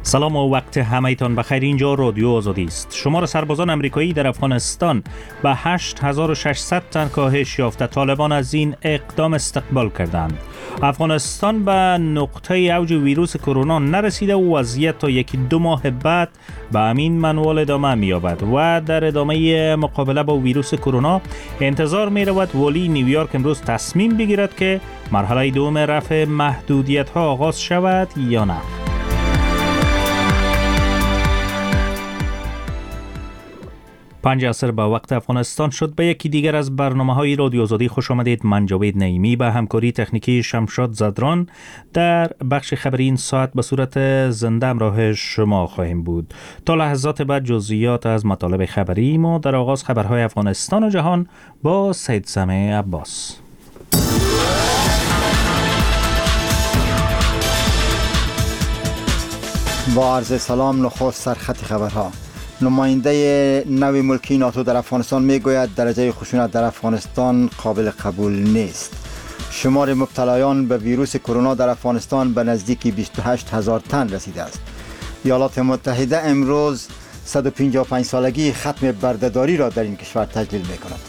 سلام و وقت همه‌تان بخیر. اینجا رادیو آزادی است. شمار سربازان آمریکایی در افغانستان به 8600 تن کاهش یافته. طالبان از این اقدام استقبال کردند. افغانستان به نقطه اوج ویروس کرونا نرسیده و وضعیت تا 1-2 ماه بعد به همین منوال ادامه می‌یابد و در ادامه مقابله با ویروس کرونا انتظار می‌رود والی نیویورک امروز تصمیم بگیرد که مرحله دوم رفع محدودیت‌ها آغاز شود یا نه. 5 عصر به وقت افغانستان شد. به یکی دیگر از برنامه‌های رادیو آزادی خوش آمدید. من جاوید نعیمی به همکاری تکنیکی شمشاد زدران در بخش خبری این ساعت به صورت زنده همراه شما خواهیم بود. تا لحظات بعد جزئیات از مطالب خبری ما. در آغاز خبرهای افغانستان و جهان با سید سامع عباس. با عرض سلام، نخست سرخط خبرها. نماینده نوی ملکی ناتو در افغانستان میگوید درجه خشونت در افغانستان قابل قبول نیست. شمار مبتلایان به ویروس کرونا در افغانستان به نزدیک 28000 تن رسیده است. ایالات متحده امروز 155 سالگی ختم بردهداری را در این کشور تجلیل می‌کند.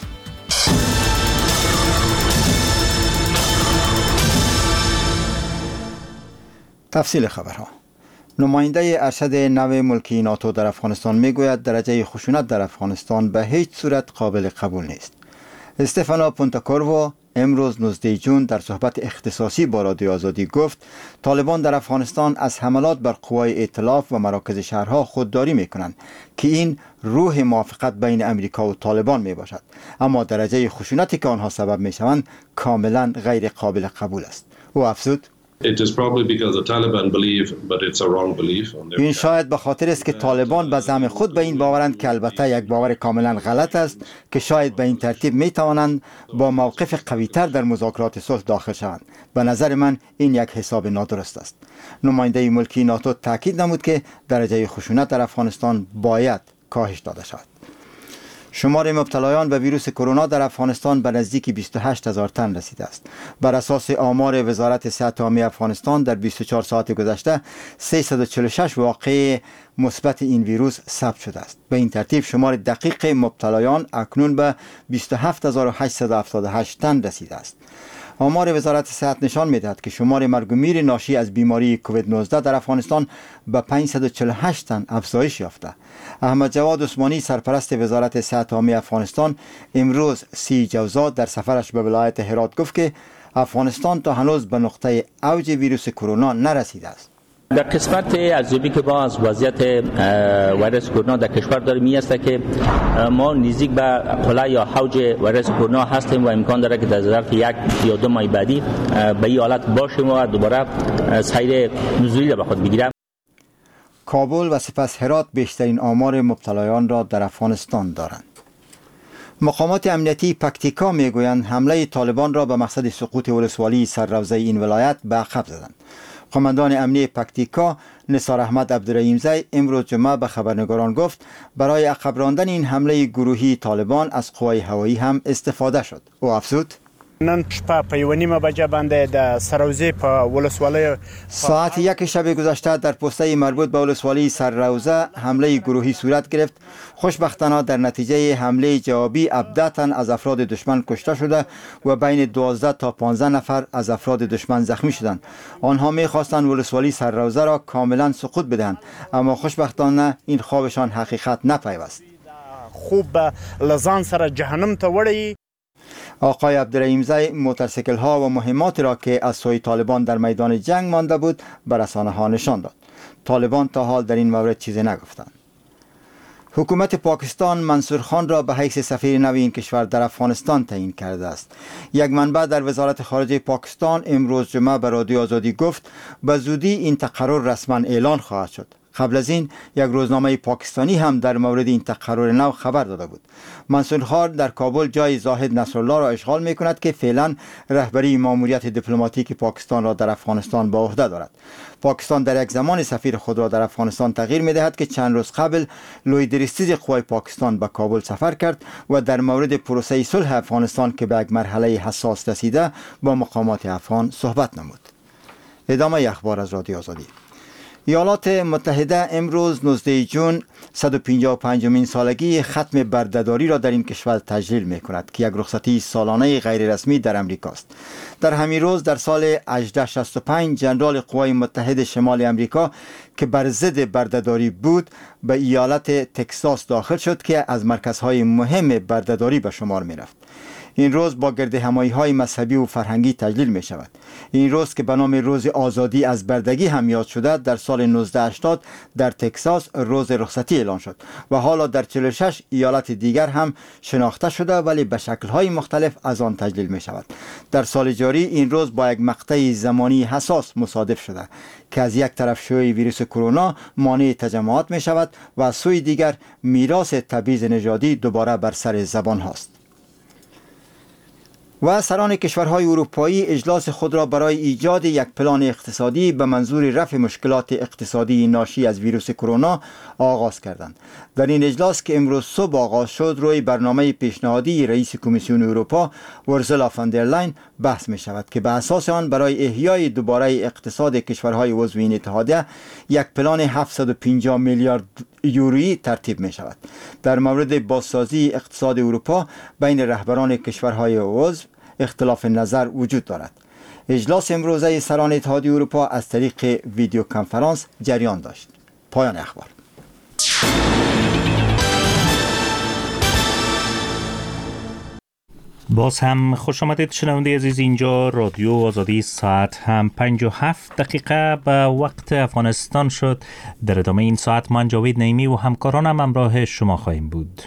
تفصیل خبرها. نماینده ارشد نوی ملکی ناتو در افغانستان میگوید درجه خشونت در افغانستان به هیچ صورت قابل قبول نیست. استفانو پونتاکورو امروز 19 جون در صحبت اختصاصی با رادیو آزادی گفت طالبان در افغانستان از حملات بر قوای ائتلاف و مراکز شهرها خودداری میکنند که این روح موافقت بین امریکا و طالبان می باشد، اما درجه خشونتی که آنها سبب میشوند کاملا غیر قابل قبول است. او افزود این شاید به خاطر است که طالبان به زعم خود به این باورند که البته یک باور کاملا غلط است که شاید به این ترتیب می توانند با موقف قوی‌تر در مذاکرات صلح داخل شوند. به نظر من این یک حساب نادرست است. نماینده ملکی ناتو تاکید نمود که درجه خشونت در افغانستان باید کاهش داده شود. شمار مبتلایان به ویروس کرونا در افغانستان به نزدیک 28000 تن رسیده است. بر اساس آمار وزارت صحت عامه افغانستان در 24 ساعت گذشته 346 واقعه مثبت این ویروس ثبت شده است. به این ترتیب شمار دقیق مبتلایان اکنون به 27878 تن رسیده است. آمار وزارت صحت نشان می‌دهد که شمار مرگ و میر ناشی از بیماری کووید 19 در افغانستان به 548 تن افزایش یافته. احمد جواد عثمانی سرپرست وزارت صحت عامه افغانستان امروز 30 جوزا در سفرش به ولایت هرات گفت که افغانستان تا هنوز به نقطه اوج ویروس کرونا نرسیده است. در قسمت ارزیابی که ما از وضعیت ویروس کرونا در کشور داریم این است که ما نزدیک به قله یا اوج ویروس کرونا هستیم و امکان داره که در ظرف 1 یا 2 ماه بعدی به این حالت باشیم و دوباره سیر نزولی را به خود بگیریم. کابل و سپس هرات بیشترین آمار مبتلایان را در افغانستان دارند. مقامات امنیتی پکتیکا میگویند حمله طالبان را به مقصد سقوط ولسوالی سرروزه این ولایت به عقب زدند. قماندان امنی پکتیکا نثار احمد عبدالرحیمزی امروز جمعه به خبرنگاران گفت برای عقب راندن این حمله گروهی طالبان از قوای هوایی هم استفاده شد. او افزود نن شپه په 1:30 بجه باندې د سروزه په ولسوالۍ ساعت 1 شب گذشته در پسته مربوط به ولسوالی سرروزه حمله گروهی صورت گرفت. خوشبختانه در نتیجه حمله جوابی 17 تن از افراد دشمن کشته شده و بین 12 تا 15 نفر از افراد دشمن زخمی شدند. آنها می‌خواستند ولسوالی سرروزه را کاملا سقوط بدهند، اما خوشبختانه این خوابشان حقیقت نپیوست. خوب لزان سره جهنم ته وړي. آقای عبدالرحیمزی موتورسیکل ها و مهماتی را که از سوی طالبان در میدان جنگ مانده بود به رسانه ها نشان داد. طالبان تا حال در این مورد چیزی نگفتند. حکومت پاکستان منصور خان را به حیث سفیر نوی این کشور در افغانستان تعیین کرده است. یک منبع در وزارت خارجه پاکستان امروز جمعه به رادیو آزادی گفت به زودی این تقرر رسما اعلان خواهد شد. قبل از این یک روزنامه پاکستانی هم در مورد این تقرر نو خبر داده بود. منصور خان در کابل جای زاهد نصرالله را اشغال می کند که فعلا رهبری ماموریت دیپلماتیک پاکستان را در افغانستان به عهده دارد. پاکستان در یک زمان سفیر خود را در افغانستان تغییر می دهد که چند روز قبل لوی درستیز قوای پاکستان به کابل سفر کرد و در مورد پروسه صلح افغانستان که به یک مرحله حساس رسیده با مقامات افغان صحبت نمود. ادامه اخبار از رادیو آزادی. ایالات متحده امروز 19 جون 155مین سالگی ختم بردهداری را در این کشور تجلیل می کند که یک رخصتی سالانه غیر رسمی در امریکا است. در همین روز در سال 1865 جنرال قوای متحده شمال امریکا که بر ضد بردهداری بود به ایالت تکساس داخل شد که از مرکزهای مهم بردهداری به شمار می رفت. این روز با گردهمایی‌های مذهبی و فرهنگی تجلیل می شود. این روز که به نام روز آزادی از بردگی هم یاد شده در سال 1980 در تکساس روز رخصتی اعلان شد و حالا در 46 ایالت دیگر هم شناخته شده ولی به شکل‌های مختلف از آن تجلیل می شود. در سال جاری این روز با یک مقطع زمانی حساس مصادف شده که از یک طرف شیوع ویروس کرونا مانع تجمعات می شود و از سوی دیگر میراث تبعیض نژادی دوباره بر سر زبان هاست. و سران کشورهای اروپایی اجلاس خود را برای ایجاد یک پلان اقتصادی به منظور رفع مشکلات اقتصادی ناشی از ویروس کرونا آغاز کردند. در این اجلاس که امروز صبح آغاز شد روی برنامه پیشنهادی رئیس کمیسیون اروپا اورسولا فان در لاین بحث می شود که به اساس آن برای احیای دوباره اقتصاد کشورهای عضو این اتحادیه یک پلان 750 میلیارد یورویی ترتیب می شود. در مورد بازسازی اقتصاد اروپا بین رهبران کشورهای عضو اختلاف نظر وجود دارد. اجلاس امروزه سران اتحادیه اروپا از طریق ویدیو کنفرانس جریان داشت. پایان اخبار. باز هم خوش آمدید شنونده عزیز. اینجا رادیو آزادی ساعت هم 57 دقیقه به وقت افغانستان شد. در ادامه این ساعت من جاوید نعیمی و همکارانم همراه شما خواهیم بود.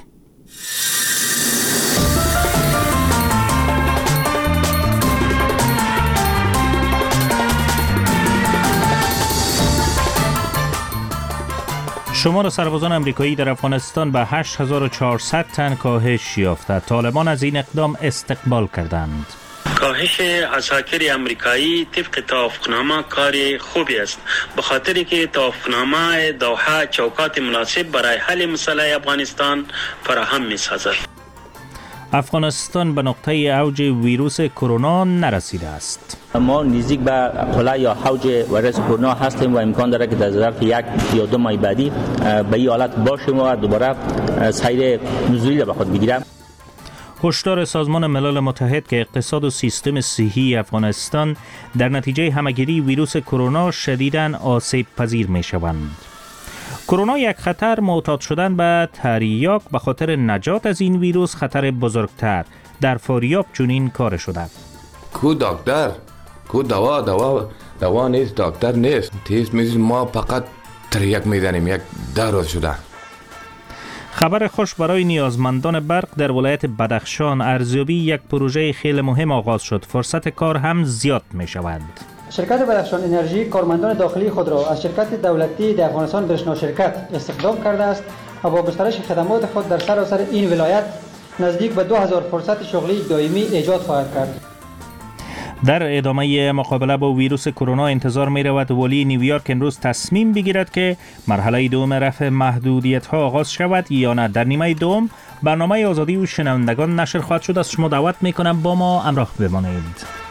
شمار سربازان امریکایی در افغانستان به 8400 تن کاهش یافته. طالبان از این اقدام استقبال کردند. کاهش عساکر امریکایی طبق توافقنامه کار خوبی است، به خاطری که توافقنامه دوحه چوکات مناسب برای حل مسئله افغانستان فراهم می‌سازد. افغانستان به نقطه اوج ویروس کرونا نرسیده است. ما نزدیک به قله یا اوج ویروس کرونا هستیم و امکان داره که در ظرف 1 یا 2 ماه بعدی به این حالت باشیم و دوباره سیر نزولی را به خود بگیریم. هشدار سازمان ملل متحد که اقتصاد و سیستم صحی افغانستان در نتیجه همهگیری ویروس کرونا شدیداً آسیب پذیر می شوند. کرونا یک خطر، معتاد شدن به تریاک به خاطر نجات از این ویروس خطر بزرگتر. در فاریاب چنین کار شده. کو دکتر، کو دوا نیست، دکتر نیست. تیز میزی ما فقط تریاک میزنیم. یک روز شده. خبر خوش برای نیازمندان برق در ولایت بدخشان. ارزیابی یک پروژه خیلی مهم آغاز شد. فرصت کار هم زیاد می شود. شرکت بدخشان انرژی کارمندان داخلی خود را از شرکت دولتی در افغانستان برشنا شرکت استخدام کرده است و با گسترش خدمات خود در سراسر این ولایت نزدیک به 2000 فرصت شغلی دائمی ایجاد خواهد کرد. در ادامه مقابله با ویروس کرونا انتظار می رود ولی نیویورک امروز تصمیم بگیرد که مرحله دوم رفع محدودیت ها آغاز شود یا نه. در نیمه دوم برنامه آزادی و شنوندگان نشر خواهد شد. از شما دعوت می کنم با ما همراه بمانید.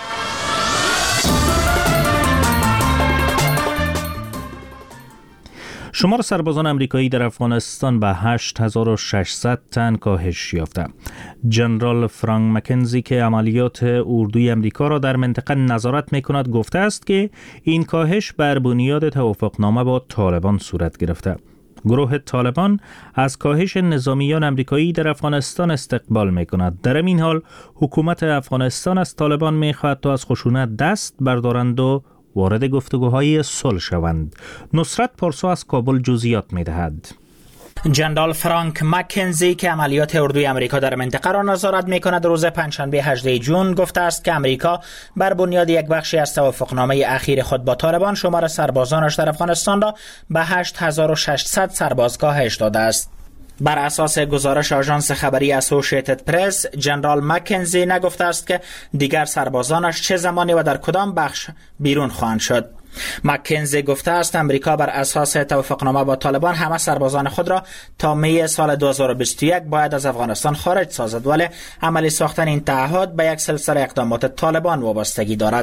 شمار سربازان امریکایی در افغانستان به 8600 تن کاهش یافته. جنرال فرانک مکنزی که عملیات اردوی امریکا را در منطقه نظارت می‌کند گفته است که این کاهش بر بنیاد توافقنامه با طالبان صورت گرفته. گروه طالبان از کاهش نظامیان امریکایی در افغانستان استقبال می‌کند. در این حال حکومت افغانستان از طالبان می‌خواهد تا از خشونت دست بردارند و وارد گفتگوهای صلح شوند. نصرت پارسا از کابل جزئیات می‌دهد. جنرال فرانک مکنزی که عملیات اردوی امریکا در منطقه را نظارت می‌کند روز پنجشنبه 18 جون گفته است که امریکا بر بنیاد یک بخشی از توافقنامه اخیر خود با طالبان شمار سربازانش در افغانستان را به 8600 سرباز کاهش داده است. بر اساس گزارش آژانس خبری اسوسییتد پرس، جنرال مکنزی نگفته است که دیگر سربازانش چه زمانی و در کدام بخش بیرون خواهند شد. مکنزی گفته است امریکا بر اساس توافقنامه با طالبان همه سربازان خود را تا می سال 2021 باید از افغانستان خارج سازد، ولی عملی ساختن این تعهد به یک سلسله اقدامات طالبان وابستگی دارد.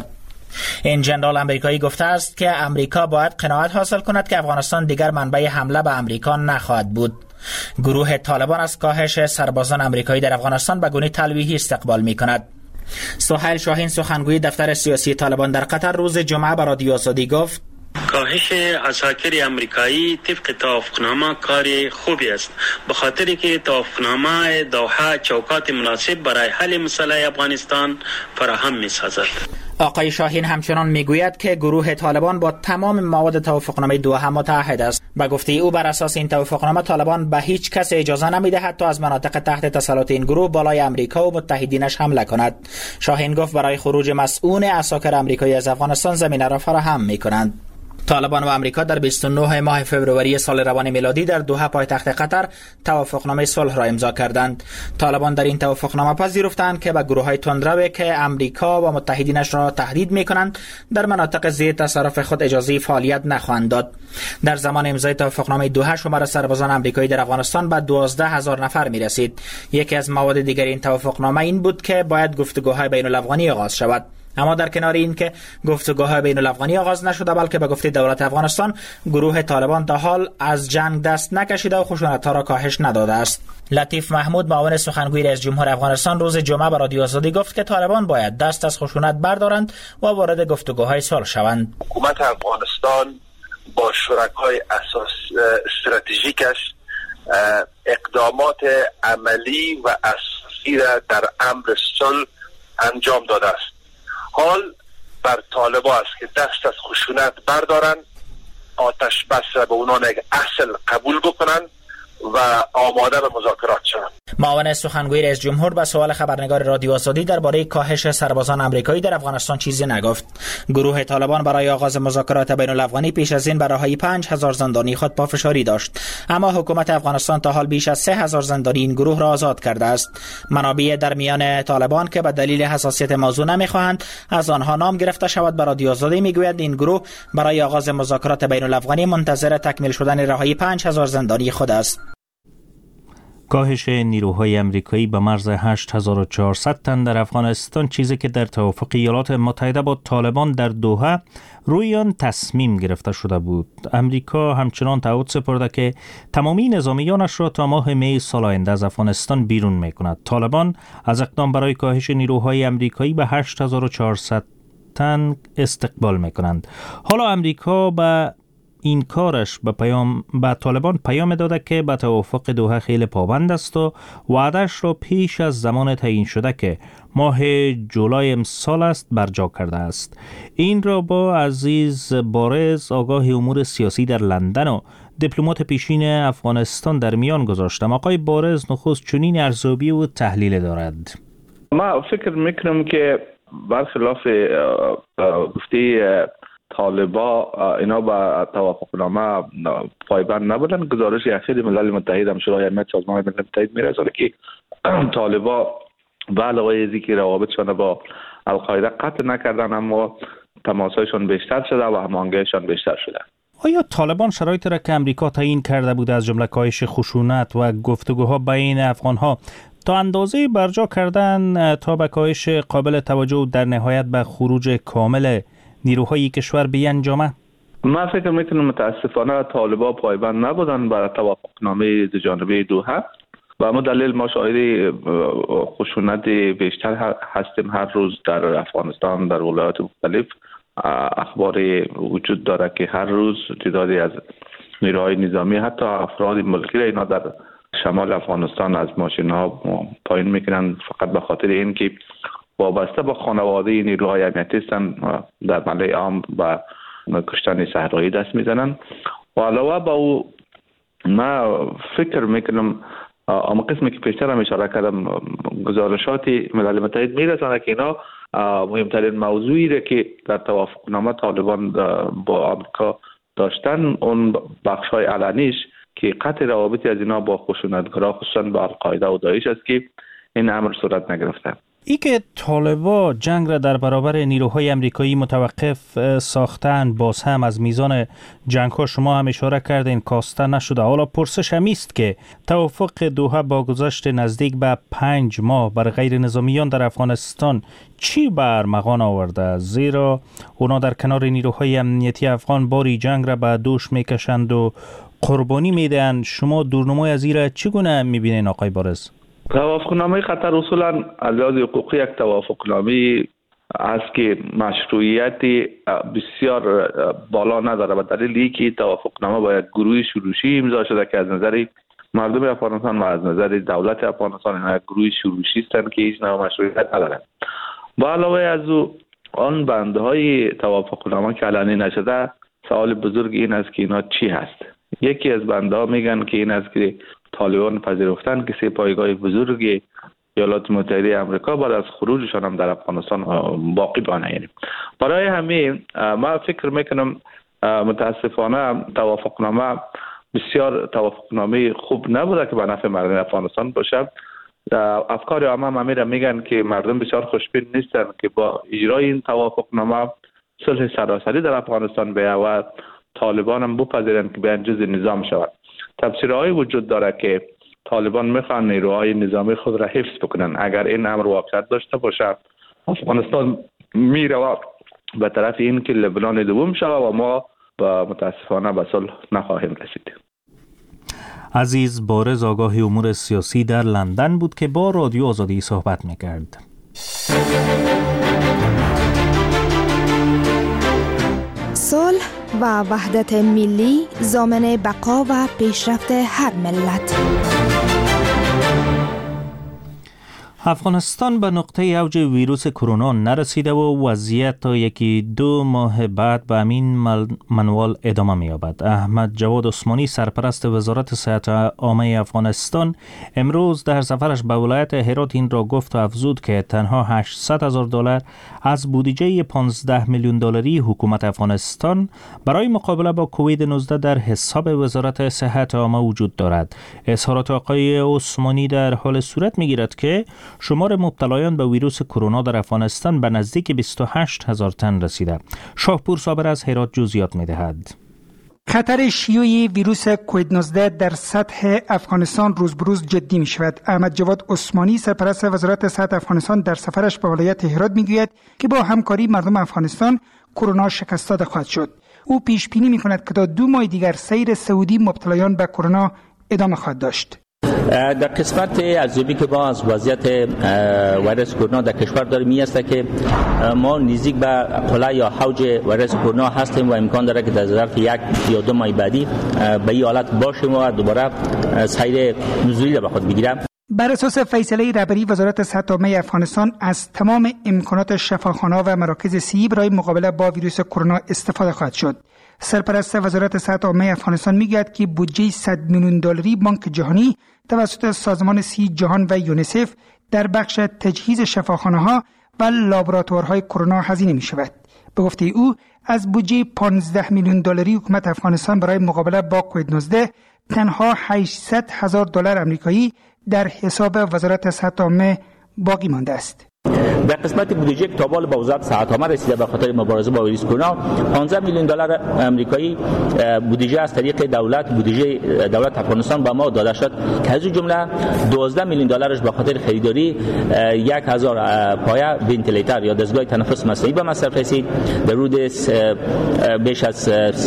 این ژنرال آمریکایی گفته است که امریکا باید قناعت حاصل کند که افغانستان دیگر منبع حمله به امریکا نخواهد بود. گروه طالبان از کاهش سربازان آمریکایی در افغانستان به گونه تلویحی استقبال می‌کند. سهیل شاهین سخنگوی دفتر سیاسی طالبان در قطر روز جمعه به رادیو آزادی گفت کاهش عساکر امریکایی طبق توافقنامه کار خوبی است، به خاطری که توافقنامه دوحه چوکات مناسب برای حل مسئله افغانستان فراهم می‌سازد. آقای شاهین همچنان میگوید که گروه طالبان با تمام مواد توافقنامه دوحه متحد است. به گفته او بر اساس این توافقنامه طالبان به هیچ کس اجازه نمیدهد تا از مناطق تحت تسلط این گروه بالای امریکا و متحدینش حمله کند. شاهین گفت برای خروج مسئول عساکر امریکایی از افغانستان زمینه را فراهم میکنند. طالبان و امریکا در 29 ماه فوریه سال روان میلادی در دوحه پایتخت قطر توافقنامه صلح را امضا کردند. طالبان در این توافقنامه پذیرفتند که به گروه‌های تندرو که امریکا و متحدینش را تهدید می‌کنند در مناطق زیر تصرف خود اجازه فعالیت نخواهند داد. در زمان امضای توافقنامه دوحه شمار سربازان امریکایی در افغانستان به 12000 نفر می‌رسید. یکی از مواد دیگر این توافقنامه این بود که باید گفتگوهای بین‌الافغانی آغاز شود. اما در کنار این که گفتگوهای بین الافغانی آغاز نشده، بلکه به گفته دولت افغانستان گروه طالبان تا حال از جنگ دست نکشیده و خشونت‌ها را کاهش نداده است. لطیف محمود معاون سخنگوی رئیس جمهور افغانستان روز جمعه به رادیو آزادی گفت که طالبان باید دست از خشونت بردارند و وارد گفتگوهای صلح شوند. حکومت افغانستان با شرکای استراتژیکش اقدامات عملی و اساسی را در امر صلح انجام داده است. حال بر طالبان است که دست از خشونت بردارن، آتش بس را به اونان یک اصل قبول بکنن و آماده به مذاکرات شوند. معاون سخنگوی رئیس جمهور به سوال خبرنگار رادیو آزادی درباره کاهش سربازان آمریکایی در افغانستان چیزی نگفت. گروه طالبان برای آغاز مذاکرات بین الافغانی پیش از این بر راهی 5000 زندانی خود پافشاری داشت، اما حکومت افغانستان تا حال بیش از 3000 زندانی این گروه را آزاد کرده است. منابع در میان طالبان که به دلیل حساسیت موضوع نمیخواهند از آنها نام گرفته شود به رادیو آزادی میگویند این گروه برای آغاز مذاکرات بین الافغانی منتظر تکمیل شدن رهایی 5000 زندانی خود است. کاهش نیروهای امریکایی به مرز 8400 تن در افغانستان چیزی که در توافق ایالات متحده با طالبان در دوحه روی آن تصمیم گرفته شده بود. امریکا همچنان تعهد سپرده که تمامی نظامیانش را تا ماه می سال آینده از افغانستان بیرون می‌کند. طالبان از اقدام برای کاهش نیروهای امریکایی به 8400 تن استقبال می‌کنند. حالا امریکا به این کارش به طالبان پیام داده که به توافق دوحه خیلی پابند است و وعده‌اش را پیش از زمان تعیین شده که ماه جولای امسال است برجا کرده است. این را با عزیز بارز آگاه امور سیاسی در لندن و دیپلمات پیشین افغانستان در میان گذاشتم. آقای بارز نخست چنین ارزیابی و تحلیل دارد. ما فکر میکنم که برخلاف گفته طالبا اینا با توافقنامه پایبند نبودن. گزارش اخیر ملل متحد هم شورای امنیت سازمان ملل متحد میرسونه که طالبا به علاوه از اینکه روابطشان با القاعده قطع نکردن اما تماسایشان بیشتر شده و هماهنگیشان بیشتر شده. آیا طالبان شرایطی را که امریکا تعیین کرده بود از جمله کاهش خشونت و گفتگوها بین افغانها تا اندازه برجا کردن تا به کاهش قابل توجه در نهایت به خروج کامل نیروهای کشور بیانجامه؟ من فکر میکنم متاسفانه طالبان پایبند نبودن بر توافقنامه دوجانبه دوحه و اما دلیل ما شاهد خشونت بیشتر هستیم. هر روز در افغانستان در ولایات مختلف اخبار وجود داره که هر روز تعدادی از نیروهای نظامی حتی افراد ملکی را اینا در شمال افغانستان از ماشین ها پایین میکنن فقط به خاطر اینکه وابسته با خانواده نیروهای امنیتی هستن در ملای عام و کشتن صحرایی دست میزنن. و علاوه با او ما فکر میکنم اما قسمی که پیشتر هم اشاره کردم گزارشات ملل متحد میرسانه که اینا مهمترین موضوعی را که در توافقنامه طالبان با آمریکا داشتن اون بخش‌های علنیش که قطع روابطی از اینا با خشونتگرا خصوصا با القاعده و داعش است که این امر صورت نگرفته. ای که طالبا جنگ را در برابر نیروهای امریکایی متوقف ساختن، باز هم از میزان جنگ ها شما هم اشاره کردین کاسته نشده. حالا پرسش هم است که توافق دوحه با گذشت نزدیک به 5 ماه بر غیر نظامیان در افغانستان چی بر مغان آورده؟ زیرا اونا در کنار نیروهای امنیتی افغان باری جنگ را به دوش میکشند و قربانی میدن. شما دورنمای از این را چگونه میبینین آقای بارز؟ توافقنامه قطر اصولا از لحاظ حقوقی یک توافقنامه است که مشروعیت بسیار بالا نداره و دلیل اینکه توافقنامه با یک گروه شروشی امضا شده که از نظر مردم افغانستان و از نظر دولت افغانستان یک گروه شروشی هستند که هیچ نوع مشروعیت ندارند. با علاوه از آن بندهای توافقنامه که اعلانی نشده، سوال بزرگ این است که اینا چی هست؟ یکی از بندها میگن که این است که طالبان پذیرفتن که 3 پایگاه بزرگ ایالات متحده آمریکا بعد از خروجشان هم در افغانستان باقی بمانه. یعنی برای همین ما فکر میکنم متاسفانه توافقنامه بسیار توافقنامه خوب نبوده که به نفع مردم افغانستان باشه. افکار عامه میرن میگن که مردم بسیار خوشبین نیستن که با اجرای این توافقنامه صلح سراسری در افغانستان بیاید و طالبان هم بپذیرند که بیان جزء نظام شود. تفسیرهای وجود داره که طالبان میخوان نیروهای نظامی خود را حفظ بکنن. اگر این امر واقعیت داشته باشه، افغانستان میره به طرف این که لبنان دوم شود و ما متاسفانه به صلح نخواهیم رسید. عزیز بارز آگاه امور سیاسی در لندن بود که با رادیو آزادی صحبت میکرد. صلح و وحدت ملی ضامن بقا و پیشرفت هر ملت. افغانستان به نقطه اوج ویروس کرونا نرسیده و وضعیت تا 1-2 ماه بعد به همین منوال ادامه می‌یابد. احمد جواد عثمانی سرپرست وزارت صحت عامه افغانستان امروز در سفرش به ولایت هرات این را گفت و افزود که تنها $800,000 از بودجه $15 میلیون حکومت افغانستان برای مقابله با کووید 19 در حساب وزارت صحت عامه وجود دارد. اظهارات آقای عثمانی در حال صورت می‌گیرد که شمار مبتلایان به ویروس کرونا در افغانستان به نزدیک 28,000 تن رسیده. شاهپور صابر از هرات جزئیات می‌دهد. خطر شیوع ویروس کووید 19 در سطح افغانستان روز به روز جدی می شود. احمد جواد عثمانی سرپرست وزارت صحت افغانستان در سفرش به ولایت هرات می گوید که با همکاری مردم افغانستان کرونا شکست داده خواهد شد. او پیش بینی می کند که تا 2 ماه دیگر سیر سعودی مبتلایان به کرونا ادامه خواهد داشت. در قسمت ارزیابی که ما از وضعیت ویروس کرونا در کشور داریم می است که ما نزدیک به قله یا حوج ویروس کرونا هستیم و امکان داره که در ظرف 1 یا 2 ماه بعدی به این حالت باشیم و دوباره سیر نزولی را به خود بگیریم. بر اساس فیصله رهبری وزارت صحت عامه افغانستان از تمام امکانات شفاخانه‌ها و مراکز صحی برای مقابله با ویروس کرونا استفاده خواهد شد. سرپرست وزارت صحت عامه افغانستان میگوید که بودجه $100 میلیون بانک جهانی توسط سازمان صحی جهان و یونیسف در بخش تجهیز شفاخانه‌ها و لابراتوارهای کرونا هزینه می شود. به گفته او از بودجه $15 میلیون حکومت افغانستان برای مقابله با کووید 19 تنها $800,000 آمریکایی در حساب وزارت صحت عامه باقی مانده است. در قسمت بودجه که تابال با وزارت صحت عامه رسیده به خاطر مبارزه با ویروس کرونا $15 میلیون آمریکایی بودجه از طریق بودجه دولت افغانستان به ما داده شد که از جمله $12 میلیون به خاطر خریداری 1,000 پایه ونتیلیتر یا دستگاه تنفس مصنوعی به مصرف رسید. در حدود بیش از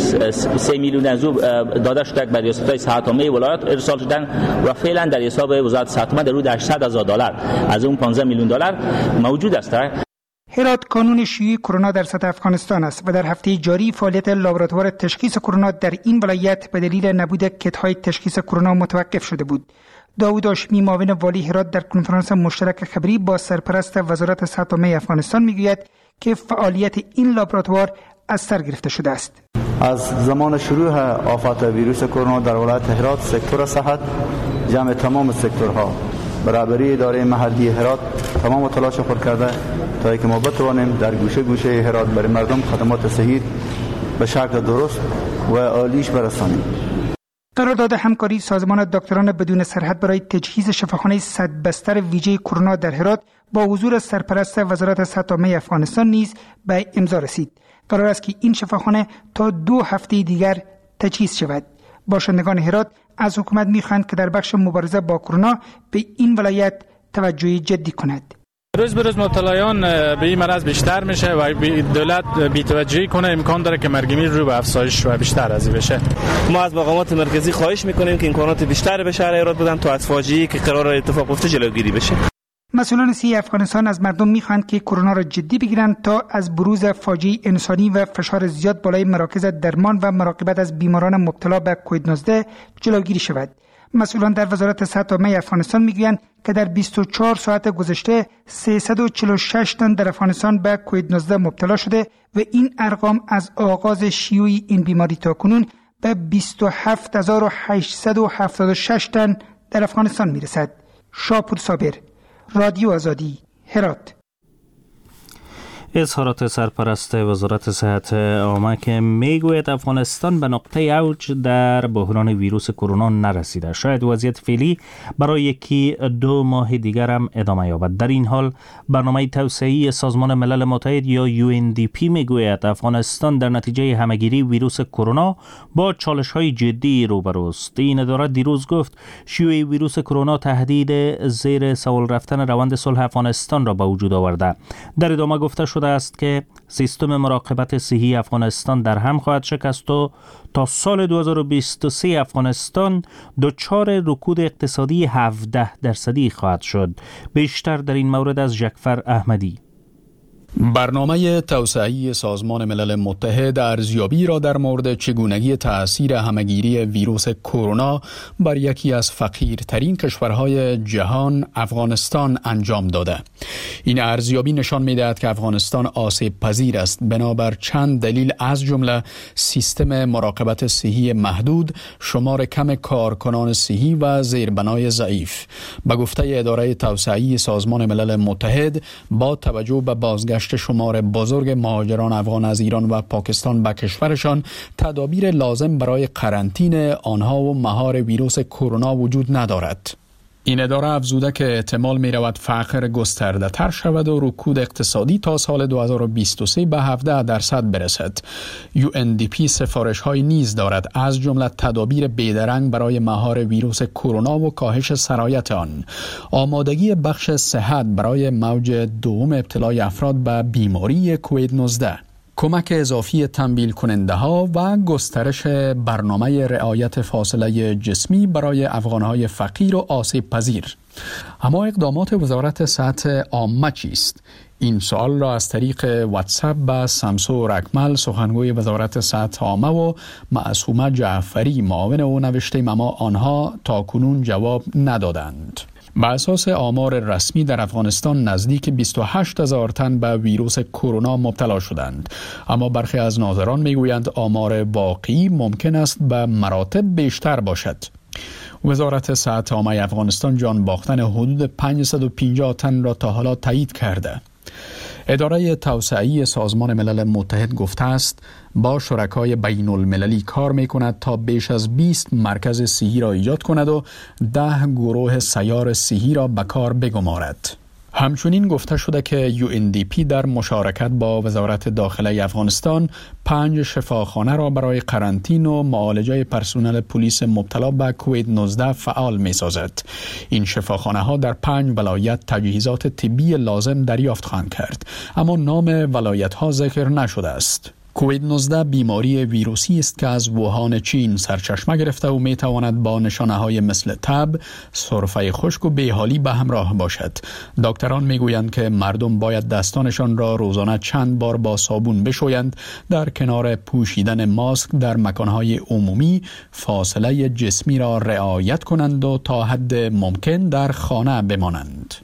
3 میلیون از داده شده به ریاست‌های صحت عامه ولایات ارسال شدن و فعلا در حساب وزارت صحت عامه در حدود $800,000 از اون $15 میلیون موجود است. هرات کانون شیوع کرونا در سطح افغانستان است و در هفته جاری فعالیت لابراتوار تشخیص کرونا در این ولایت به دلیل نبود کیت‌های تشخیص کرونا متوقف شده بود. داوود هاشمی معاون والی هرات در کنفرانس مشترک خبری با سرپرست وزارت صحت عامه افغانستان میگوید که فعالیت این لابراتوار از سر گرفته شده است. از زمان شروع آفات ویروس کرونا در ولایت هرات سکتور صحت جمع تمام سکتورها برابری اداره محلی هرات تمام تلاش خود کرده تا اینکه ما بتوانیم در گوشه گوشه هرات برای مردم خدمات صحی به شکل درست و عالیش برسانیم. قرارداد همکاری سازمان دکتران بدون سرحد برای تجهیز شفاخانه 100 بستر ویژه کرونا در هرات با حضور سرپرست وزارت صحت عامه افغانستان نیز به امضا رسید. قرار است که این شفاخانه تا 2 هفته دیگر تجهیز شود. باشندگان هرات از حکومت می‌خواهند که در بخش مبارزه با کرونا به این ولایت توجه جدی کند. روز به روز مبتلایان به این مرض بیشتر میشه و دولت بی‌توجهی کنه، امکان داره که مرگ‌میر رو به افزایش و بیشتر از این بشه. ما از مقامات مرکزی خواهش میکنیم که امکانات بیشتر به شهر هرات بدن تا از فاجعه‌ای که قرار اتفاق بیفته جلوگیری بشه. مسئولان صحی افغانستان از مردم میخواهند که کرونا را جدی بگیرند تا از بروز فاجعه انسانی و فشار زیاد بالای مراکز درمان و مراقبت از بیماران مبتلا به کووید 19 جلوگیری شود. مسئولان در وزارت صحت عامه افغانستان میگویند که در 24 ساعت گذشته 346 تن در افغانستان به کووید 19 مبتلا شده و این ارقام از آغاز شیوع این بیماری تا کنون به 27876 تن در افغانستان میرسد. شاپور صابر، رادیو آزادی، هرات. اظهارات سرپرست وزارت صحت عامه که میگوید افغانستان به نقطه اوج در بحران ویروس کرونا نرسیده. شاید وضعیت فعلی برای 1-2 ماه دیگر هم ادامه یابد. در این حال برنامه توسعه‌ای سازمان ملل متحد یا UNDP میگوید افغانستان در نتیجه همهگیری ویروس کرونا با چالش‌های جدی روبروست. این اداره دیروز گفت شیوع ویروس کرونا تهدید زیر سوال رفتن روند صلح افغانستان را به وجود آورده. در ادامه گفته شد است که سیستم مراقبت صحی افغانستان در هم خواهد شکست و تا سال 2023 افغانستان دچار رکود اقتصادی 17% خواهد شد. بیشتر در این مورد از جعفر احمدی. برنامه توسعه‌ای سازمان ملل متحد ارزیابی را در مورد چگونگی تأثیر همهگیری ویروس کرونا بر یکی از فقیرترین کشورهای جهان افغانستان انجام داده. این ارزیابی نشان می‌دهد که افغانستان آسیب پذیر است بنابر چند دلیل، از جمله سیستم مراقبت صحی محدود، شمار کم کارکنان صحی و زیربنای ضعیف. به گفته اداره توسعه‌ای سازمان ملل متحد، با توجه به بازگشت شمار بزرگ مهاجران افغان از ایران و پاکستان به کشورشان، تدابیر لازم برای قرنطینه آنها و مهار ویروس کرونا وجود ندارد. این اداره افزوده که احتمال می رود فقر گسترده تر شود و رکود اقتصادی تا سال 2023 به 17% برسد. UNDP سفارش های نیز دارد، از جمله تدابیر بیدرنگ برای مهار ویروس کرونا و کاهش سرایت آن، آمادگی بخش صحت برای موج دوم ابتلای افراد به بیماری کووید 19، کمک اضافی تنبیل کننده ها و گسترش برنامه رعایت فاصله جسمی برای افغانهای فقیر و آسیب پذیر. اما اقدامات وزارت صحت عامه چیست؟ این سوال را از طریق واتساپ به سمسور اکمل، سخنگوی وزارت صحت عامه، و معصومه جعفری، معاون او نوشتیم، اما آنها تاکنون جواب ندادند. به اساس آمار رسمی در افغانستان نزدیک 28,000 تن به ویروس کرونا مبتلا شدند، اما برخی از ناظران میگویند آمار واقعی ممکن است به مراتب بیشتر باشد. وزارت صحت عامه افغانستان جان باختن حدود 550 تن را تا حالا تایید کرده. اداره توسعه‌ای سازمان ملل متحد گفته است با شرکای بین المللی کار می کند تا بیش از 20 مرکز صحی را ایجاد کند و 10 گروه سیار صحی را به کار بگمارد. همچنین گفته شده که UNDP در مشارکت با وزارت داخله افغانستان 5 شفاخانه را برای قرنطینه و معالجه پرسنل پلیس مبتلا به کووید 19 فعال می سازد. این شفاخانه ها در 5 ولایت تجهیزات طبی لازم دریافت خواهند کرد، اما نام ولایت ها ذکر نشده است. کووید 19 بیماری ویروسی است که از ووهان چین سرچشمه گرفته و می تواند با نشانه های مثل تب، سرفه خشک و بیحالی به همراه باشد. دکتران می گویند که مردم باید دستانشان را روزانه چند بار با صابون بشویند، در کنار پوشیدن ماسک در مکانهای عمومی فاصله جسمی را رعایت کنند و تا حد ممکن در خانه بمانند.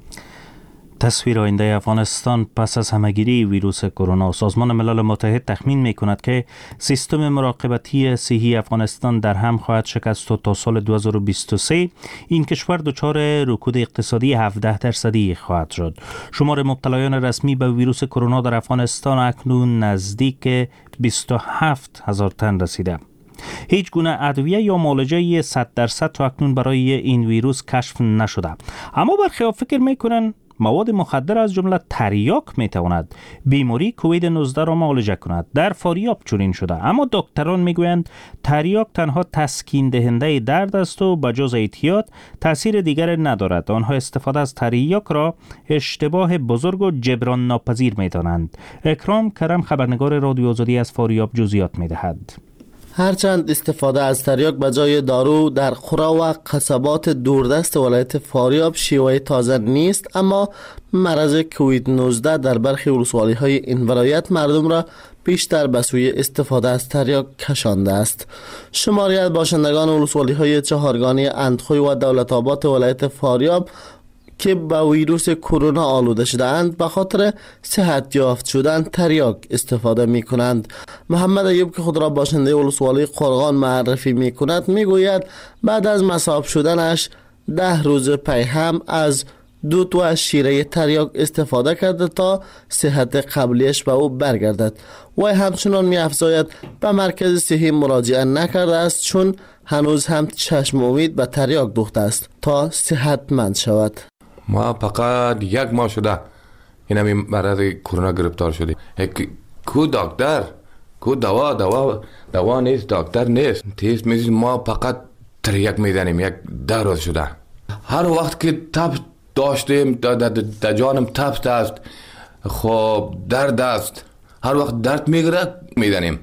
تصویر آینده افغانستان پس از همهگیری ویروس کرونا. سازمان ملل متحد تخمین می کند که سیستم مراقبتی صحی افغانستان در هم خواهد شکست و تا سال 2023 این کشور دچار رکود اقتصادی 17% خواهد شد. شمار مبتلایان رسمی به ویروس کرونا در افغانستان اکنون نزدیک 27,000 تن رسیده. هیچ گونه ادویه یا معالجه 100% تا اکنون برای این ویروس کشف نشده. اما برخی فکر میکنن مواد مخدر از جمله تریاک میتواند بیماری کووید 19 را معالجه کند. در فاریاب چنین شده، اما دکتران میگویند تریاک تنها تسکین دهنده درد است و بجز احتیاط تاثیر دیگر ندارد. آنها استفاده از تریاک را اشتباه بزرگ و جبران ناپذیر میدانند. اکرام کرم، خبرنگار رادیو آزادی از فاریاب، جزئیات میدهد. هرچند استفاده از تریاک بجای دارو در قرى و قصبات دوردست ولایت فاریاب شیوه تازه نیست، اما مرض کووید 19 در برخی ولسوالی‌های این ولایت مردم را بیشتر به سوی استفاده از تریاک کشانده است. شماری از باشندگان ولسوالی‌های چهارگانی اندخوی و دولت آباد ولایت فاریاب که با ویروس کرونا آلوده شده‌اند به خاطر صحت یافت شدن تریاک استفاده می کنند. محمد ایوب که خود را باشنده ولسوالی قرغان معرفی می کند می گوید بعد از مصاب شدنش 10 روز پی هم از دود و شیره تریاک استفاده کرده تا صحت قبلیش به او برگردد. و همچنان می افزاید به مرکز صحی مراجعه نکرده است چون هنوز هم چشم امید به تریاک دوخته است تا صحتمند شود. ما فقط 1 ماه شده این همین مرض کرونا گرفتار شده. کو دکتر، کو دوا نیست، دکتر نیست. تیست میزید ما فقط تریاک میزنیم. 10 روز شده. هر وقت که تب داشتیم در جانم تب است، خب درد است، هر وقت درد میگیره میزنیم.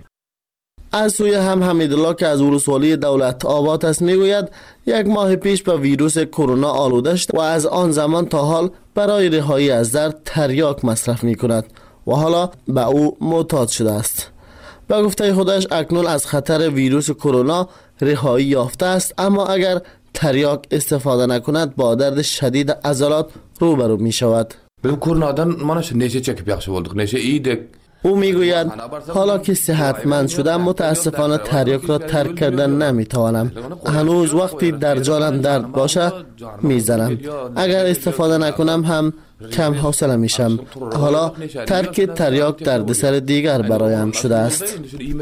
از سوی هم حمیدالله که از ولسوالی دولت آباد است میگوید 1 ماه پیش به ویروس کرونا آلوده شد و از آن زمان تا حال برای رهایی از درد تریاک مصرف می کند و حالا به او معتاد شده است. به گفته خودش اکنون از خطر ویروس کرونا رهایی یافته است، اما اگر تریاک استفاده نکند با درد شدید عضلات روبرو می شود. کرونا دن منش نیشه چک پیاخش بولدق نیشه ایده. او میگوید حالا که صحتمند شدم متاسفانه تریاک را ترک کردن نمیتوانم. هنوز وقتی در جانم درد باشه میزنم. اگر استفاده نکنم هم کم حوصله میشم. حالا ترک تریاک دردسر دیگر برایم شده است.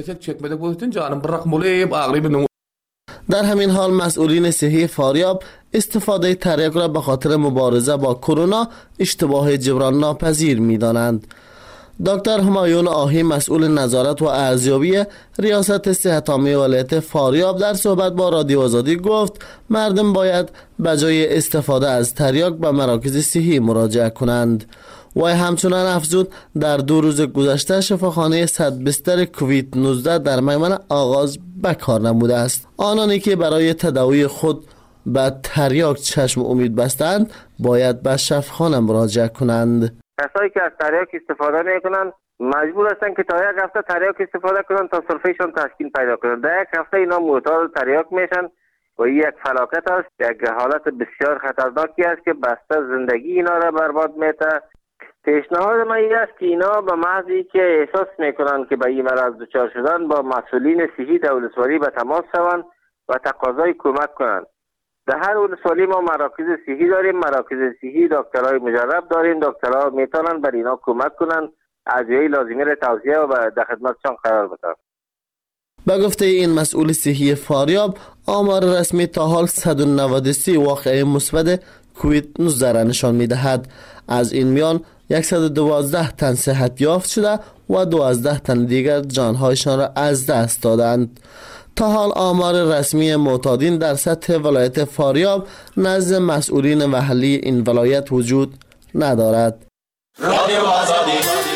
در همین حال مسئولین صحی فاریاب استفاده تریاک را به خاطر مبارزه با کرونا اشتباه جبران ناپذیر میدانند. دکتر همایون آهی مسئول نظارت و ارزیابی ریاست صحت عامه ولایت فاریاب در صحبت با رادیو آزادی گفت مردم باید بجای استفاده از تریاک به مراکز صحی مراجعه کنند. و همچنان افزود در 2 روز گذشته شفاخانه 100 بستر کووید 19 در میمن آغاز به کار نموده است. آنانی که برای تداوی خود به تریاک چشم امید بستند باید به شفاخانه مراجعه کنند. کسایی که از تریاک استفاده میکنن مجبور هستن که تا 1 هفته تریاک استفاده کنن تا سرفهشون تسکین پیدا کنن. در 1 هفته اینا معتاد تریاک میشن و این یک فلاکت است، یک حالت بسیار خطرناکی است که بسته زندگی اینا را برباد میته. پیشنهاد من این است که اینا به محضی که احساس میکنن که به این مرض دچار شدن با مسئولین صحی در ولسوالی به تماس شوند و تقاضای کمک کنند. در هر ولسوالی ما مراکز صحی داریم، مراکز صحی دکترای مجرب داریم، دکترها میتونن بر اینا کمک کنن، ادویه لازمی را توصیه و در خدمتشان قرار بدن. به گفته این مسئول صحی فاریاب آمار رسمی تا حال 193 واقعه مثبت کووید 19 را نشان میدهد. از این میان 112 تن صحت یافت شده و 12 تن دیگر جانهایشان را از دست دادند. تا حال آمار رسمی معتادین در سطح ولایت فاریاب نزد مسئولین محلی این ولایت وجود ندارد. رادیو آزادی.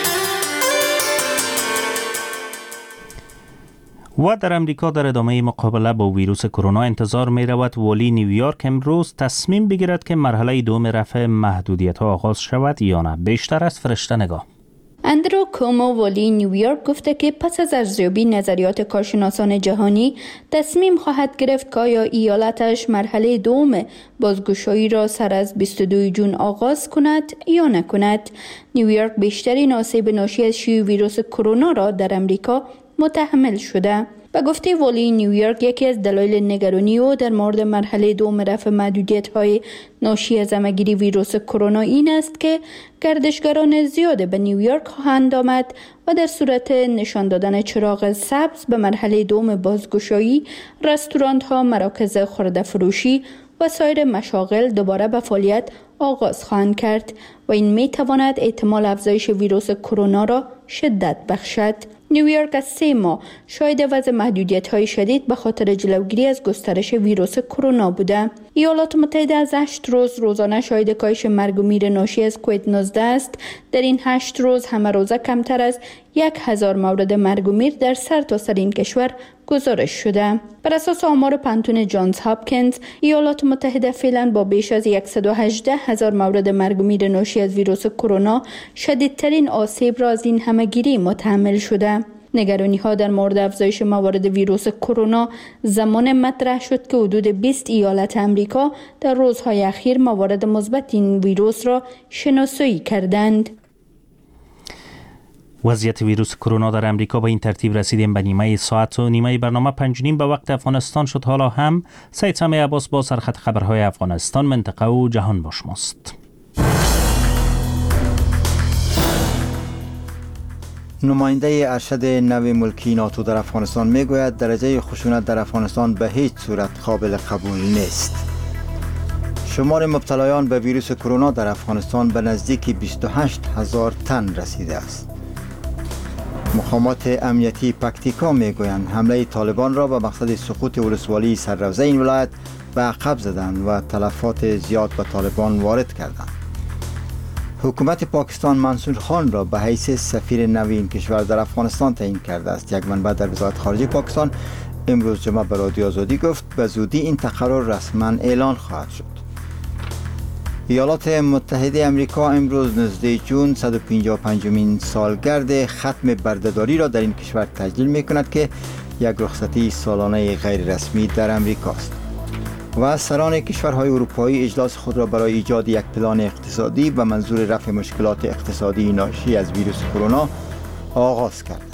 و در امریکا در ادامه مقابله با ویروس کرونا انتظار می رود والی نیویورک امروز تصمیم بگیرد که مرحله دوم رفع محدودیت ها آغاز شود یا نه. بیشتر از فرشته نگاه. اندرو کومو والی نیویورک گفته که پس از ارزیابی نظریات کارشناسان جهانی تصمیم خواهد گرفت که آیا ایالتش مرحله دوم بازگشایی را سر از 22 جون آغاز کند یا نکند. نیویورک بیشترین آسیب ناشی از شیوع ویروس کرونا را در امریکا متحمل شده. به گفته والی نیویورک، یکی از دلایل نگرانی او در مورد مرحله دوم رفع محدودیت‌های ناشی از همه‌گیری ویروس کرونا این است که گردشگران زیاد به نیویورک خواهند آمد و در صورت نشان دادن چراغ سبز به مرحله دوم بازگشایی، رستوران‌ها، مراکز خورده فروشی و سایر مشاغل دوباره به فعالیت آغاز خواهند کرد و این می تواند احتمال افزایش ویروس کرونا را شدت بخشد. نیویورک از 3 ماه شاهد وضع محدودیت‌های شدید به خاطر جلوگیری از گسترش ویروس کرونا بوده. ایالات متحده از 8 روز روزانه شاهد کاهش مرگ و میر ناشی از کووید 19 است. در این 8 روز همه روزه کمتر از 1000 مورد مرگ و میر در سرتاسر این کشور گزارش شده. بر اساس آمار پانتون جانز هاپکینز، ایالات متحده فعلا با بیش از 118,000 مورد مرگ و میر ناشی از ویروس کرونا شدیدترین آسیب را از این همه‌گیری متحمل شده. نگرانی ها در مورد افزایش موارد ویروس کرونا زمان مطرح شد که حدود 20 ایالت امریکا در روزهای اخیر موارد مثبت این ویروس را شناسایی کردند. وضعیت ویروس کرونا در امریکا به این ترتیب رسیدیم به نیمه ساعت و نیمه برنامه 5:30 به وقت افغانستان شد. حالا هم سید سامی عباس با سرخط خبرهای افغانستان، منطقه و جهان با شماست. نماینده ارشد نوی ملکی ناتو در افغانستان میگوید درجه خشونت در افغانستان به هیچ صورت قابل قبول نیست. شمار مبتلایان به ویروس کرونا در افغانستان به نزدیک 28,000 تن رسیده است. مقامات امنیتی پکتیکا میگویند حمله طالبان را به مقصد سقوط ولسوالی سرروزه این ولایت به عقب زدند و تلفات زیاد به طالبان وارد کردند. حکومت پاکستان منصور خان را به حیث سفیر نوی این کشور در افغانستان تعیین کرده است. یک منبع در وزارت خارجه پاکستان امروز جمعه به رادیو آزادی گفت به زودی این تقرر رسما اعلان خواهد شد. ایالات متحده امریکا امروز 19 جون 155مین سالگرد ختم بردهداری را در این کشور تجلیل می کند که یک رخصتی سالانه غیر رسمی در امریکا است. و سران کشورهای اروپایی اجلاس خود را برای ایجاد یک پلان اقتصادی و منظور رفع مشکلات اقتصادی ناشی از ویروس کرونا آغاز کردند.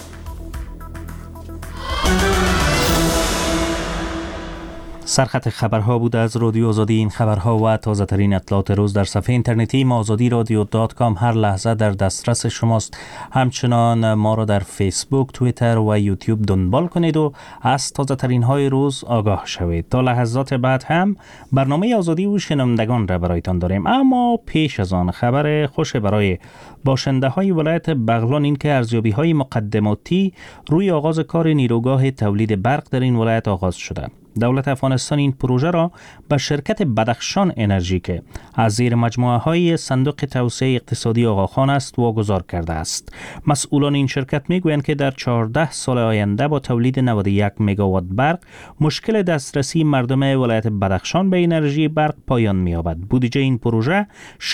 سرخط خبرها بود از رادیو آزادی. این خبرها و تازه ترین اطلاعات روز در صفحه اینترنتی azadiradio.com هر لحظه در دسترس شماست. همچنان ما را در فیسبوک، توییتر و یوتیوب دنبال کنید و از تازه ترین های روز آگاه شوید. تا لحظات بعد هم برنامه آزادی و شنوندگان را برایتان داریم، اما پیش از آن خبر خوش برای باشنده های ولایت بغلان این که ارزیابی های مقدماتی روی آغاز کار نیروگاه تولید برق در این ولایت آغاز شده. دولت افغانستان این پروژه را به شرکت بدخشان انرژی که از زیر مجموعه های صندوق توسعه اقتصادی آقاخان است واگذار کرده است. مسئولان این شرکت میگویند که در 14 سال آینده با تولید 91 مگاوات برق مشکل دسترسی مردم ولایت بدخشان به انرژی برق پایان می‌یابد. بودجه این پروژه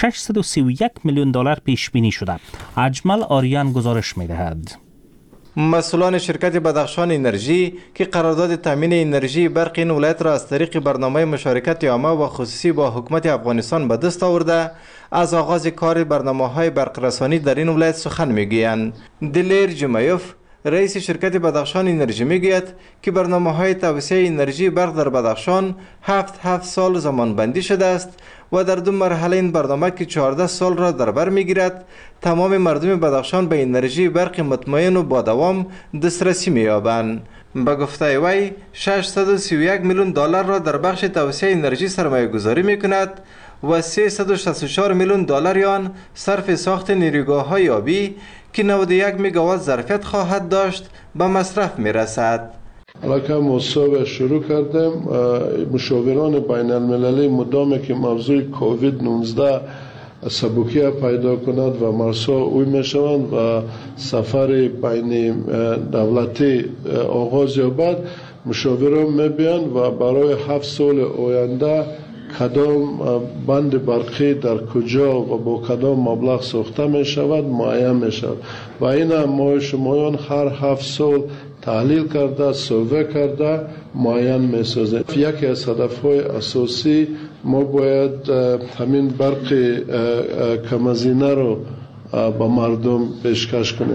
631 میلیون دلار پیش بینی شده. اجمل آریان گزارش می‌دهد. مسئولان شرکت بدخشان انرژی که قرارداد تامین انرژی برق این ولایت را از طریق برنامه مشارکت عامه و خصوصی با حکومت افغانستان به دست آورده از آغاز کار برنامه‌های برق رسانی در این ولایت سخن میگویند. دلیر جمعیف رئیس شرکت بدخشان انرژی میگوید که برنامه‌های توسعه انرژی برق در بدخشان 7 سال زمان بندی شده است و در 2 مرحله این برنامه که 14 سال را در بر میگیرد تمام مردم بدخشان به انرژی برق مطمئن و با دوام دسترسی می‌یابند. به گفته وی 631 میلیون دلار را در بخش توسعه انرژی سرمایه گذاری می‌کند و 364 میلیون دلار آن صرف ساخت نیروگاه‌های آبی که 91 مگاوات ظرفیت خواهد داشت به مصرف می‌رسد. حالا که مصاحبه شروع کردیم، مشاوران بین المللی مدام که موضوع کووید 19 سبوکیه پیدا کند و مرسا اوی میشوند و سفر بین دولتی آغاز یابد، مشاوران میبینند و برای 7 سال آینده کدام بند برقی در کجا و با کدام مبلغ ساخته می شود معین می شود و این ما شمایان هر 7 سال تحلیل کرده، سروه کرده معین می سازیم. یکی از هدفهای اساسی ما باید همین برق کم‌هزینه رو با مردم پیشکش کنیم.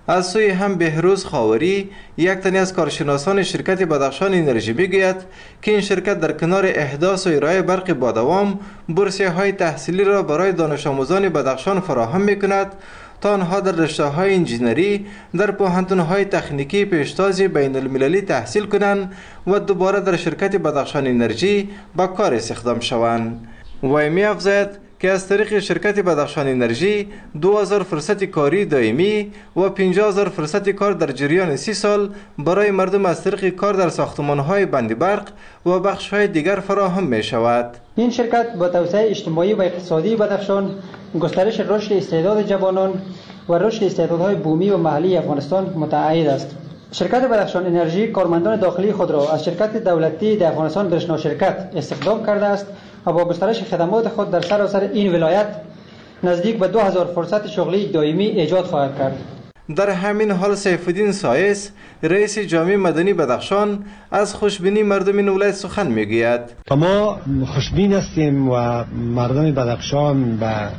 از سوی هم بهروز خاوری، یک تن از کارشناسان شرکت بدخشان انرژی میگوید که این شرکت در کنار احداث و ارائه برق با دوام بورسیه های تحصیلی را برای دانش آموزان بدخشان فراهم میکند تا آنها در رشته‌های انجینری در پوهنتون‌های تکنیکی پیشتاز بین المللی تحصیل کنند و دوباره در شرکت بدخشان انرژی به کار استخدام شوند. و می‌افزاید که از طریق شرکت بدخشان انرژی 2000 فرصت کاری دائمی و 50000 فرصت کار در جریان 30 سال برای مردم از طریق کار در ساختمان‌های بند برق و بخش‌های دیگر فراهم می‌شود. این شرکت با توسعه اجتماعی و اقتصادی بدخشان، گسترش رشد استعداد جوانان و رشد استعدادهای بومی و محلی افغانستان متعهد است. شرکت بدخشان انرژی کارمندان داخلی خود را از شرکت دولتی در افغانستان برشنا شرکت استخدام کرده است و با گسترش خدمات خود در سراسر این ولایت نزدیک به 2000 فرصت شغلی دائمی ایجاد خواهد کرد. در همین حال سیف الدین سایس، رئیس جامعه مدنی بدخشان، از خوشبینی مردم این ولایت سخن میگوید. ما خوشبین هستیم و مردم بدخشان به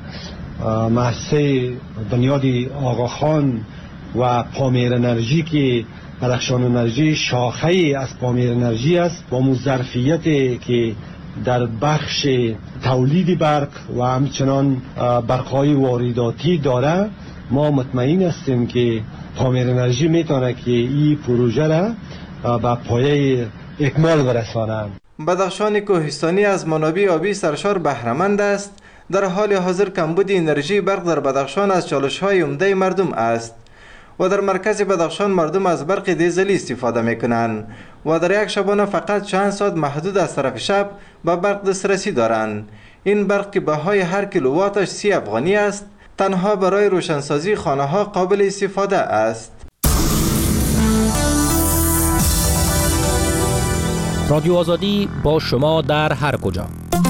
مؤسسه بنیاد آقاخان و پامیر انرژی که بدخشان انرژی شاخه از پامیر انرژی است، با ظرفیتی که در بخش تولید برق و همچنان برق‌های وارداتی داره، ما مطمئن هستیم که پامیر انرژی میتونه که این پروژه را به پایه اکمال برسانه. بدخشان کوهستانی از منابع آبی سرشار بهره‌مند است. در حال حاضر کمبود انرژی برق در بدخشان از چالش‌های عمده مردم است و در مرکز بدخشان مردم از برق دیزلی استفاده میکنند و در یک شبانه فقط چند ساعت محدود از طرف شب به برق دسترسی دارند. این برق که بهای هر کیلوواتش 30 افغانی است، تنها برای روشنسازی خانه ها قابل استفاده است. رادیو آزادی با شما در هر کجا.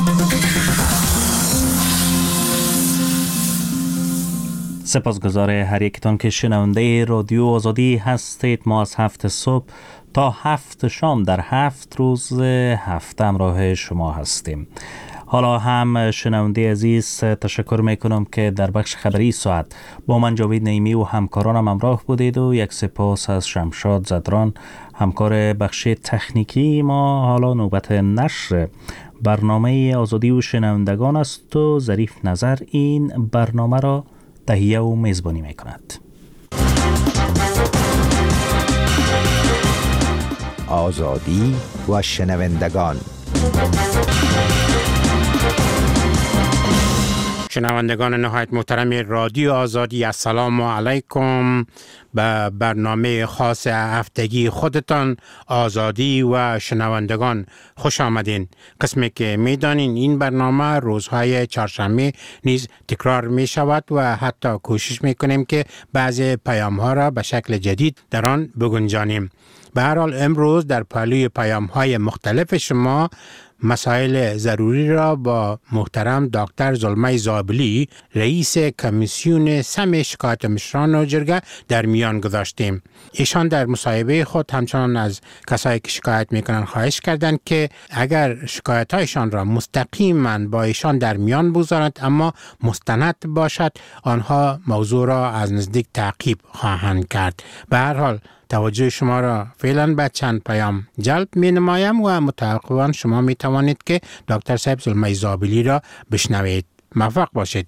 سپاسگزار هر یکتان که شنونده رادیو آزادی هستید. ما از 7 صبح تا 7 شام در 7 روز هفته همراه شما هستیم. حالا هم شنونده عزیز تشکر میکنم که در بخش خبری ساعت با من جاوید نعیمی و همکارانم همراه بودید و یک سپاس از شمشاد زدران همکار بخش تکنیکی ما. حالا نوبت نشر برنامه آزادی و شنوندگان است و ظریف نظر این برنامه را تهیه و میزبانی میکند. آزادی و شنوندگان. شنوندگان نهایت محترم رادیو آزادی، السلام علیکم. به برنامه خاص هفتگی خودتان آزادی و شنوندگان خوش آمدین. قسمی که میدانین این برنامه روزهای چهارشنبه نیز تکرار می شود و حتی کوشش می کنیم که بعضی پیام ها را به شکل جدید در آن بگنجانیم. به هر حال امروز در پهلوی پیام های مختلف شما مسائل ضروری را با محترم دکتر زلمه زابلی، رئیس کمیسیون سم شکایت مشران و جرگه در میان گذاشتیم. ایشان در مصاحبه خود همچنان از کسایی که شکایت میکنن خواهش کردند که اگر شکایت هایشان را مستقیما با ایشان در میان بگذارند اما مستند باشد، آنها موضوع را از نزدیک تعقیب خواهند کرد. به هر حال توجه شما را فعلا به چند پیام جلب می نمایم و متوقعاً شما می توانید که دکتر صاحب زلمه زابلی را بشنوید. موفق باشید.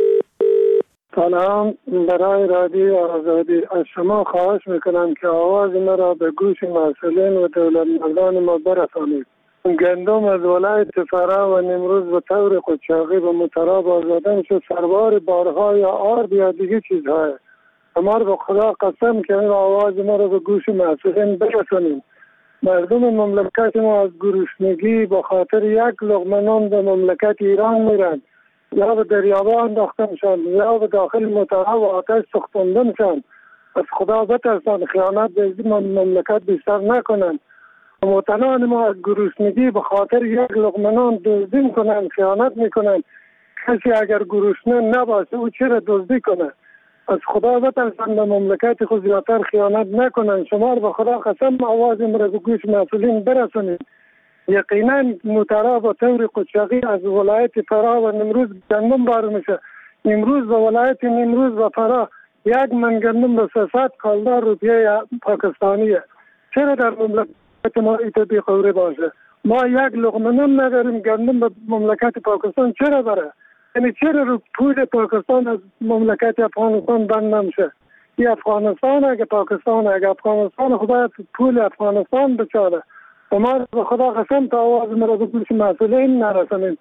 سلام، برای رادیو آزادی از شما خواهش میکنم که آواز ما را به گوش مسئولین و دولت مردان ما برسانید. گندم از ولایت فرا و نمروز به طور قاچاقی به متراب آزادن شد، سربار بارها یا آرد یا دیگه چیزهای. ما به خدا قسم که این آواز ما را به گوش مسئولین برسانیم. مردم مملکت ما از گرسنگی به خاطر یک لقمه نان به مملکت ایران میرند، یا به دریابه انداخته میشن، یا به داخل متراب و آتش سوختنده میشن. از خدا بترسن، خیانت به مملکت بیشتر نکنن. وطنان ما از گرسنگی به خاطر یک لقمه نان دزدی میکنن، خیانت میکنن. کسی اگر گرسنه نباشه او چرا دزدی کنه؟ از خدا بترسن، به مملکت خود زیادتر خیانت نکنن. شما به خدا قسم آواز ما را به گوش مسئولین برسونید. یقینا متراب و طور قاچاقی از ولایت فرا و نمروز گندم بار میشه. امروز به ولایت نمروز و فرا یک من گندم به 300 کالدار روپیه پاکستانیه. چرا در مملکت ما ایتبی خوره باشه؟ ما یک لقمه نون نداریم، گندم به مملکت پاکستان چرا بره؟ یعنی چرا رو پول پاکستان از مملکت افغانستان بند نمیشه؟ این افغانستان اگه پاکستان اگه افغانستان خدا پول افغانستان بچاره. ما به خدا قسم تا آواز مرا به گوش مسئولین نرسانیم.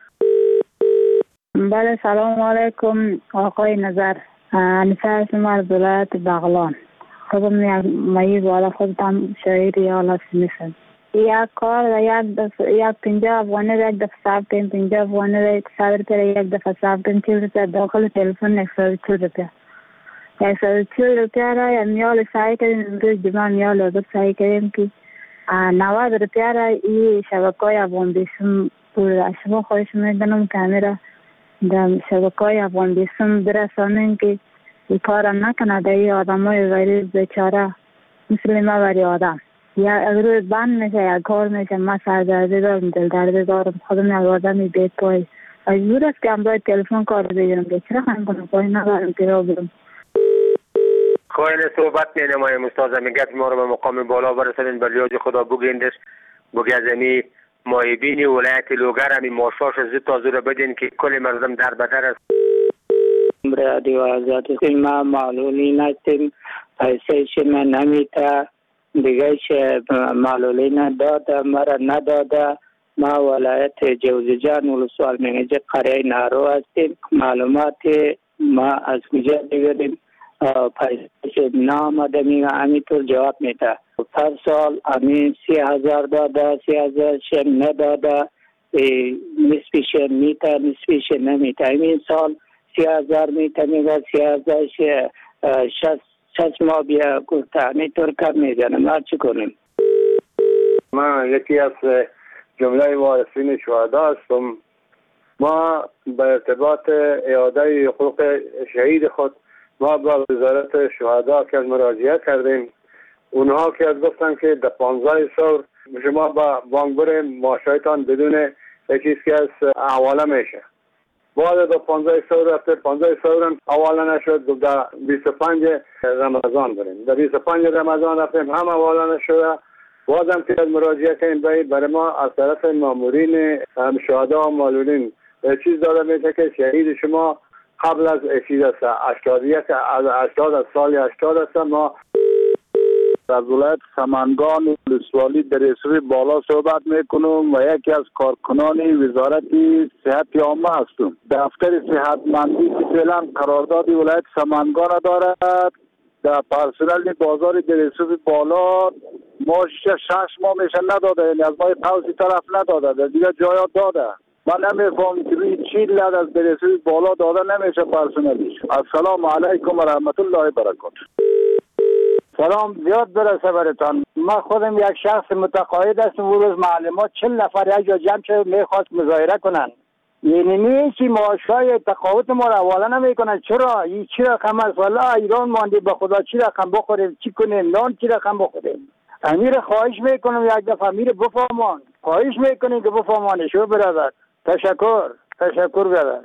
بله سلام علیکم آقای نظر. انیسه شما از ولایت بغلان. خودم مایی بالا خودم شاعر یا لسی میشم. یک کار یک 50 افغانی را یک دفعه صرف کنیم، 50 افغانی را 100 روپیه یک دفعه صرف کنیم، 40 روپیه داخل تلفن 140 روپیه. 140 روپیه را یا میال سعی کردیم امروز جمعه میال آزاد سعی کردیم که 90 روپیه را این شبکه‌های افغان بیسم بود. شما خواهش میکنم کامیرا در شبکه‌های افغان بیسم برسانیم که این کار نکنه. در این آدمای غریب بیچاره مثل ما بری آدم یا اگر بند میشه یا کار میشه ما سردرده دارم دلدرده دارم خودم یک آدمی بیت پای مجبور است که امروز تلفن کار بگیرم که چرا خواهیم کنم پای ندارم که را برم. خواهین صحبت نمایم استاد میگت ما رو به مقام بالا برسانین به لیاج خدا بگیندش بگی از امی مایبینی ولایت لوگر همی ماشاش زد تازو رو بدین که کل مردم در بدر است. رادیو آزادی ما معلولی نستیم پیسهش من نمیتا دیگه معلولی نداده مرا نداده. ما ولایت جوزجان ولسوال منیجه قریه نارو هستیم. معلومات ما از کجا بگیریم؟ پیسهش نامده میگه همینطور جواب میده. هر سال همین 30,000 داده 30,000 نداده نصفش میته نصفش نمیته. همین سال 30,000 میته میگه 30,000 60 ماه بیا گفته همینطور کم میزنه. ما چی کنیم؟ ما یکی از جمله وارثین شهدا هستم. ما به ارتباط اعاده حقوق شهید خود ما با وزارت شهدا که مراجعه کردیم. اونها که از گفتن که در 15 سال شما با بانک بریم ماشایتان بدون چیزی که از حواله میشه. بعد در 15 سال رفته 15 سال هم حواله نشد. در 25 رمضان بریم. در 25 رمضان رفتیم هم حواله نشده. بعدم که از مراجعه کردیم برای ما از طرف مامورین شهدا و معلولین چیز داده میشه که شهید شما قبل از چیز است 80 از سال 80 است. ما از ولایت سمنگان ولسوالی در رسوی بالا صحبت میکنم و یکی از کارکنان وزارت صحت عامه هستم. دفتر صحتمندی که فعلا قرارداد ولایت سمنگان دارد در پرسنل بازار در رسوی بالا ما 6 ماه میشه نداده. یعنی از ما قوسی طرف نداده در دیگه جایات داده. من نمیفهم که روی چی لد از درسوی بالا داده نمیشه پرسنلیش. السلام علیکم و رحمت الله و برکاته. سلام زیاد برسه برتان. من خودم یک شخص متقاعد هستم. اون روز معلمات 40 نفر یک جا جمع شد میخواست مظاهره کنن. یعنی نیچی معاشای تقاعد ما را حواله نمیکنن. چرا؟ این چی رقم است؟ والا ایران ماندی به خدا چی رقم بخوریم؟ چی کنیم؟ نان چی رقم بخوریم؟ امیر خواهش میکنم یک دفعه امیر بفهمان. خواهش میکنیم که بفهمانه شو برادر. تشکر برادر.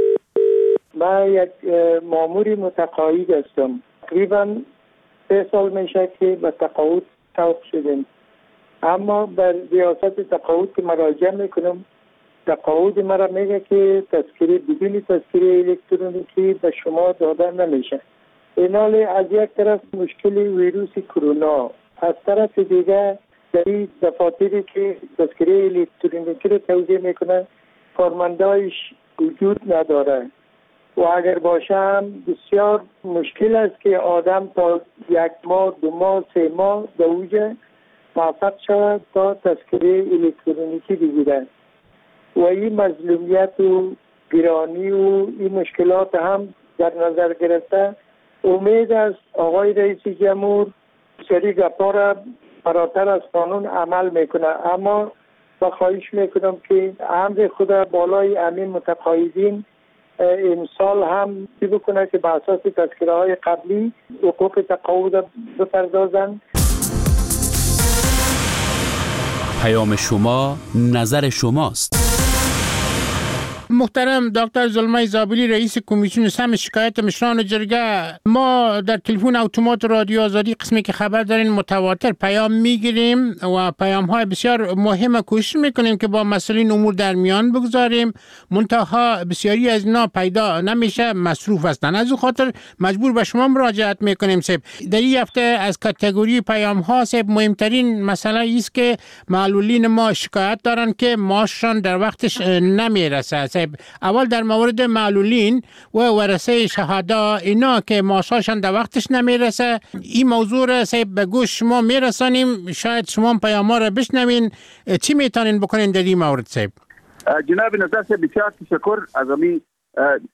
من یک ماموری متقاعد هستم. تقریبا 3 سال میشه که به تقاعد توقف شدیم. اما بر ریاست تقاعد که مراجعه میکنم تقاعد مرا میگه که تذکره بدون تذکره الکترونیکی به شما داده نمیشه. اینال از یک طرف مشکل ویروس کرونا، از طرف دیگه در این دفاتری که تذکره الکترونیکی رو توزیع میکنه کارمندایش وجود نداره و اگر باشه هم بسیار مشکل است که آدم تا 1 ماه 2 ماه 3 ماه به اوج موفق شود تا تذکره الکترونیکی بگیره و این مظلومیت و گرانی و این مشکلات هم در نظر گرفته امید است آقای رئیس جمهور سری گپا را فراتر از قانون عمل میکنه. اما با خواهش میکنم که امر خدا بالای امین متقاعدین امسال هم چی بکنه که به اساس تذکره های قبلی حقوق تقاعد بپردازند. پیام شما نظر شماست. محترم دکتر زلمه زابلی رئیس کمیسیون سم شکایت مشران جرگه، ما در تلفن اتومات رادیو آزادی قسمی که خبر دارین متواتر پیام میگیریم و پیام های بسیار مهم کوشش میکنیم که با مسئولین امور در میان بگذاریم، منتها بسیاری از اینا پیدا نمیشه، مصروف هستن. از اون خاطر مجبور به شما مراجعت میکنیم. صاحب در این هفته از کاتگوری پیام ها صاحب مهمترین مسئله است که معلولین ما شکایت دارن که معاششان در وقتش نمیرسه. صاحب اول در مورد معلولین و ورثه شهدا اینا که معاششان در وقتش نمیرسه، این موضوع را صاحب به گوش شما میرسانیم، شاید شما پیام‌ها را بشنوین. چی میتونین بکنین در این مورد صاحب؟ جناب نظر بسیار تشکر از امی